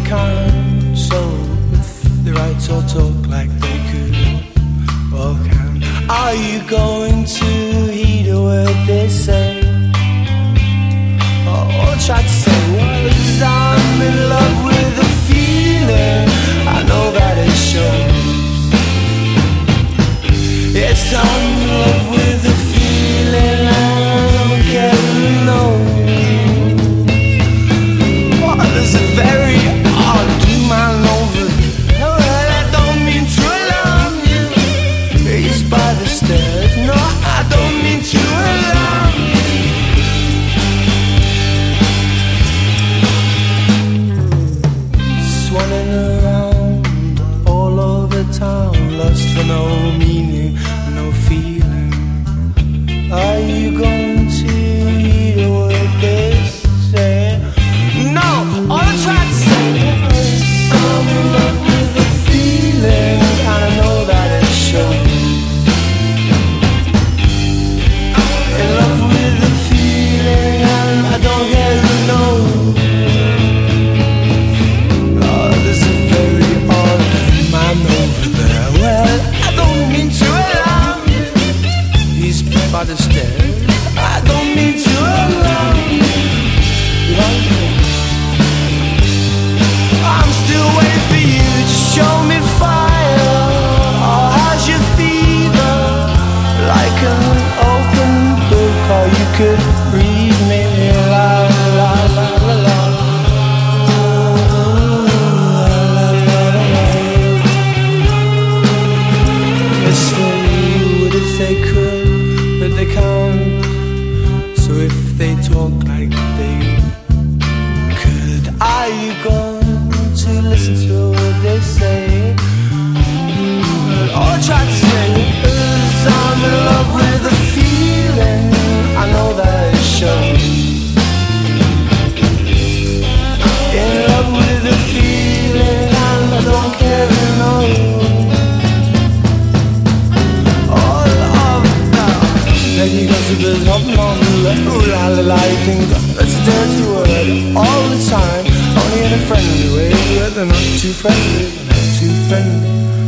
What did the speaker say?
can't. So if they write or talk like they could or can, are you going to heed a word they say? Or try to say, well, 'cause I'm in love with the feeling. I know that it shows. Yes, I'm in love with the feeling. I don't care who knows. Oh, there's a very odd man over there. Well, I don't mean to alarm you. He's by the stairs. No, I don't mean to alarm you. Swanning around all over town, lost for no meaning, no feeling. Are you going to heed a word they say? No, all I try to say is I'm in love with the feeling, and I know that it shows. In love with the feeling, and I don't care who knows. Oh, there's a very odd man over there. Well, I don't mean to alarm you. He's by the stairs. I don't mean to alarm you. I'm still waiting for you to show me fire. Or how's your fever? Like an open book, or you could read me. La la la la la. Yes, they would if they could, but they can't. So if they talk like they could, are you going to listen to what they say? Or try to say, 'cause I'm in love with the feeling. I know that it shows. In love with the feeling, and I don't care who knows. All of that. Lady gossipers hopping on the left. Ooh la la la, you think that's a dirty word all the time. Only in a friendly way, but they're not too friendly, they're not too friendly.